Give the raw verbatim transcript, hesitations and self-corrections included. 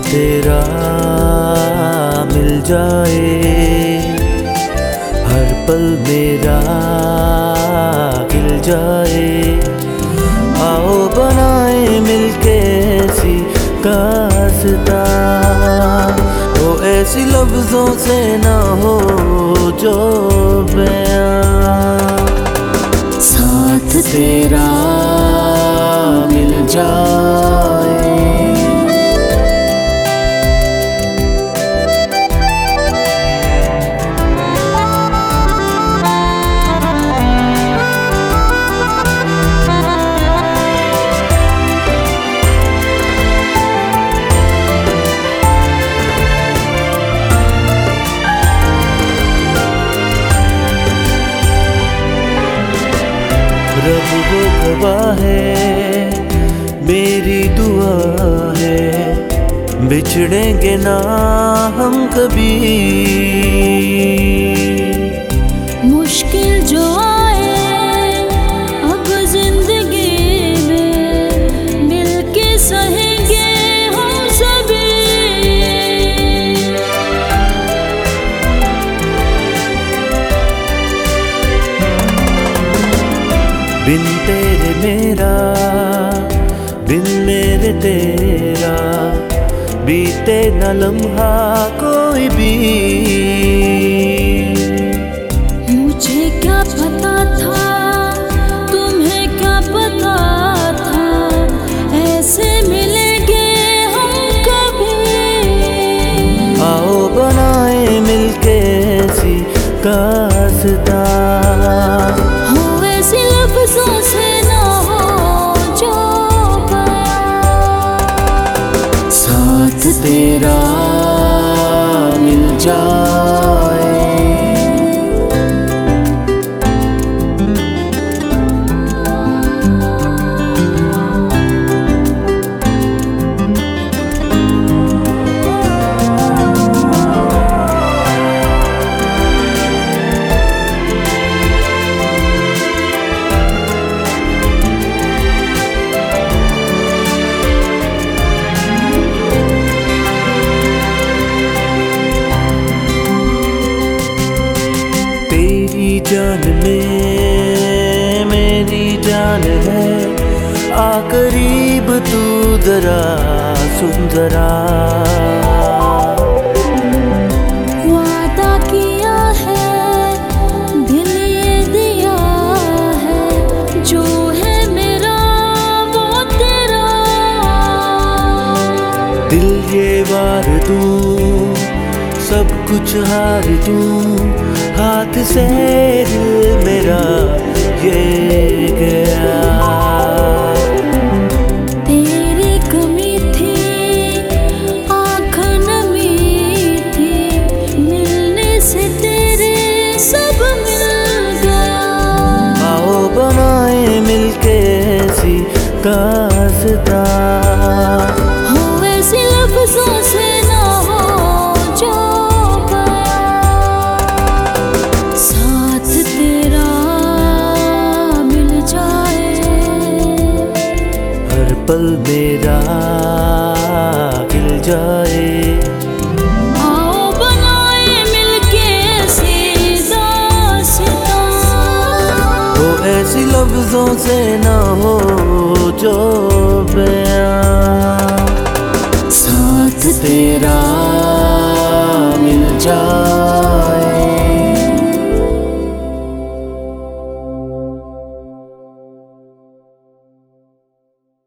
तेरा मिल जाए, हर पल मेरा खिल जाए। आओ बनाए मिलके ऐसी कास्ता, वो ऐसी लफ्जों से ना हो जो बयां। साथ तेरा मिल जाए। रब वो गवाह है, मेरी दुआ है, बिछड़ेंगे ना हम कभी। मुश्किल जो आए अब जिंदगी में, मिलके सहेंगे हम सभी। बिन तेरे मेरा, बिन मेरे तेरा, बीते न लम्हा कोई भी। मुझे क्या पता था, तुम्हें क्या पता था, ऐसे मिलेंगे हम कभी। आओ बनाए मिलके ऐसी कास्ता, से ना हो जो बयां। साथ तेरा मिल जाए। जान में मेरी जान है, आ करीब तू जरा सुन जरा। वादा किया है दिल ये दिया है, जो है मेरा वो तेरा। दिल ये वार दूं, सब कुछ हार दूं, हाथ से दिल मेरा ये गया। तेरी कमी थी, आँख नमी थी, मिलने से तेरे सब मिल गया। आओ बनाए मिलके ऐसी कास्ता, हो ऐसी लफ्जों से ना हो जो पल मेरा खिल जाए। आओ बनाए मिलके सीधा सीधा, वो ऐसी लफ्जों से ना हो जो बयां। साथ तेरा मिल जाए।